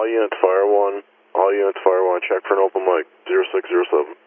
All units fire 1. All units fire 1. Check for an open mic. 0607.